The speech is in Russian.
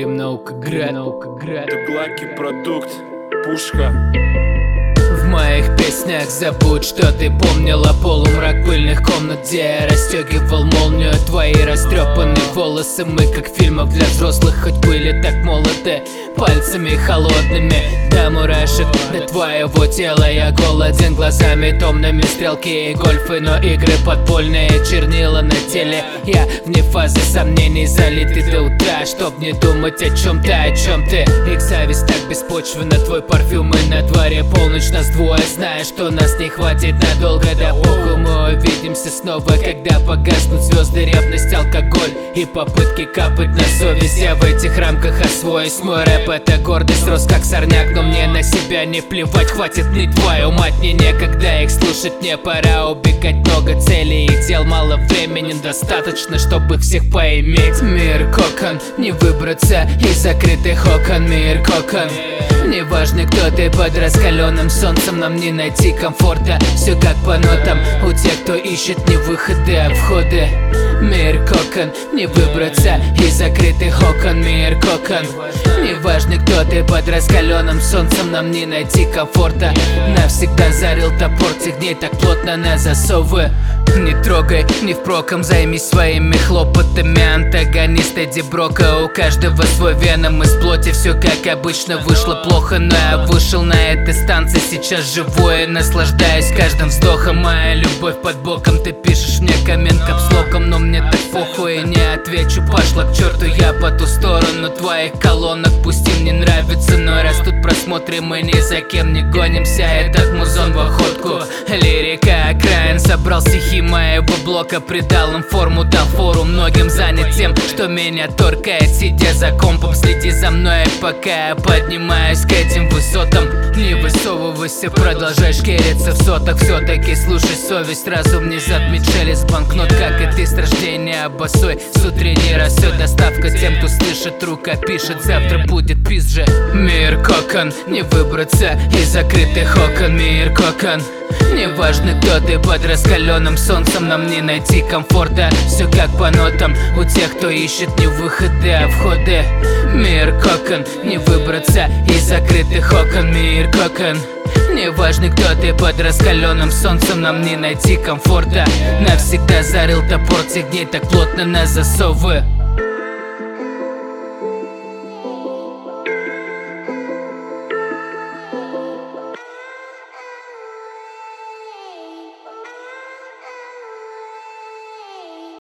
Кримнаукоград. Теплаки продукт, пушка. В моих песнях забудь, что ты помнила полумрак пыльных комнат, где я расстегивал молнию. Твои растрепанные волосы, мы как в фильмах для взрослых, хоть были так молоды, пальцами холодными до мурашек до твоего тела. Я голоден глазами томными, стрелки и гольфы, но игры подпольные, чернила на теле. Я вне фазы сомнений, залитый до утра, чтоб не думать о чем ты. Их зависть так беспочвенна, твой парфюм, и на дворе полночь, нас двое, зная, что нас не хватит надолго. Да похуй, мы увидимся снова, когда погаснут звезды, ревность, алкоголь и попытки капать на совесть. Я в этих рамках освоюсь, мой рэп это гордость, рос как сорняк, но мне на себя не плевать. Хватит не твою мать, мне некогда их слушать, мне пора убегать. Много целей и дел, мало времени, достаточно, чтобы всех поиметь. Мир кокон, не выбраться из закрытых окон. Мир кокон, неважно кто ты, под раскаленным солнцем нам не найти комфорта. Все как по нотам у тех, кто ищет не выходы, а входы. Мир кокон, не выбраться из закрытых окон. Мир кокон, неважно кто ты, под раскаленным солнцем нам не найти комфорта. Навсегда зарыл топор тех дней, так плотно на засовы. Не трогай, не впроком, займись своими хлопотами. Антагонист Эдди Брока, у каждого свой веном из плоти. Все как обычно вышло плохо, но я вышел на этой станции. Сейчас живу и наслаждаюсь каждым вздохом. Моя любовь под боком, ты пишешь мне коммент капслоком, но мне так похуй и не отвечу. Пошла к черту, я по ту сторону твоих колонок. Пусть им не нравится, но растут просмотры, мы ни за кем не гонимся. Этот музон в охотку, лирика окраин, собрал стихи моего блока, придал им форму, дал фору многим, занят тем, что меня торкает. Сидя за компом, следи за мной, пока я поднимаюсь к этим высотам. Не высовывайся, продолжай шкериться в сотах. Все-таки слушай совесть, разум не затмит шелест банкнот, как и ты с рождения босой. С утренней росой доставка тем, кто слышит, рука пишет, завтра будет пиз же. Мир кокон, не выбраться из закрытых окон. Мир кокон, неважно кто ты, под раскаленным солнцем нам не найти комфорта. Все как по нотам у тех, кто ищет не выходы, а входы. Мир кокон, не выбраться из закрытых окон. Мир кокон, неважно кто ты, под раскаленным солнцем нам не найти комфорта. Навсегда зарыл топор тех дней, так плотно на засовы.